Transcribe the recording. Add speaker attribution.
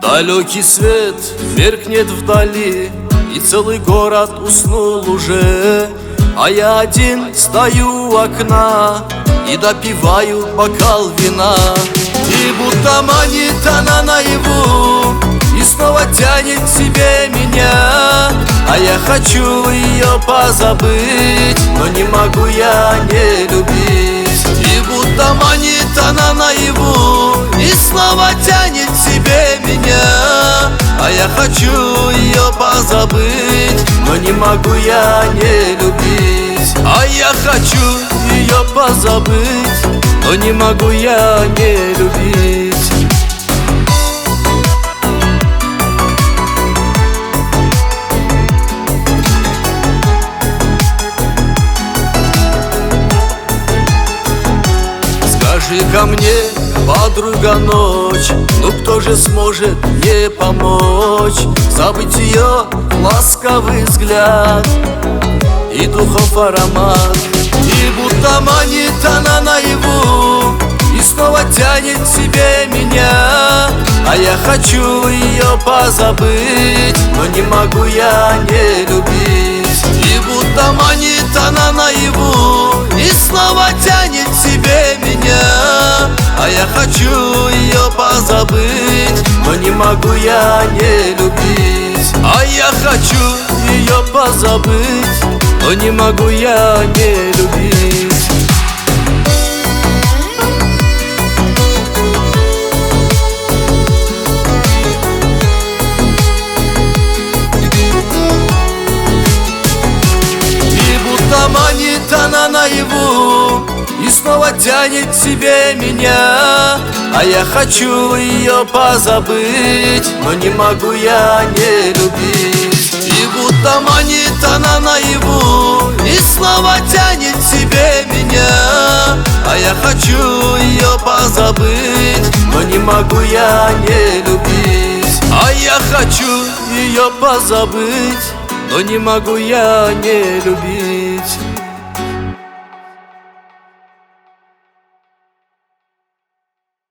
Speaker 1: Далекий свет меркнет вдали, и целый город уснул уже, а я один стою у окна и допиваю бокал вина. И будто манит она наяву, и снова тянет к себе меня, а я хочу ее позабыть, но не могу я не любить. И будто манит она наяву, и снова тянет к себе меня, а я хочу ее позабыть, но не могу я не любить. А я хочу ее позабыть, но не могу я не любить. Скажи ко мне, подруга, ночь, ну кто же сможет мне помочь забыть ее ласковый взгляд и духов аромат? И будто манит она наяву, и снова тянет к себе меня, а я хочу ее позабыть, но не могу я не любить. И будто манит она наяву, и снова тянет к себе меня, а я хочу ее позабыть, но не могу я не любить. А я хочу ее позабыть, но не могу я не любить. И будто манит она наяву, и снова тянет к себе меня, а я хочу ее позабыть, но не могу я не любить. И будто манит она наяву, и снова тянет к себе меня, а я хочу ее позабыть, но не могу я не любить. А я хочу ее позабыть, но не могу я не любить.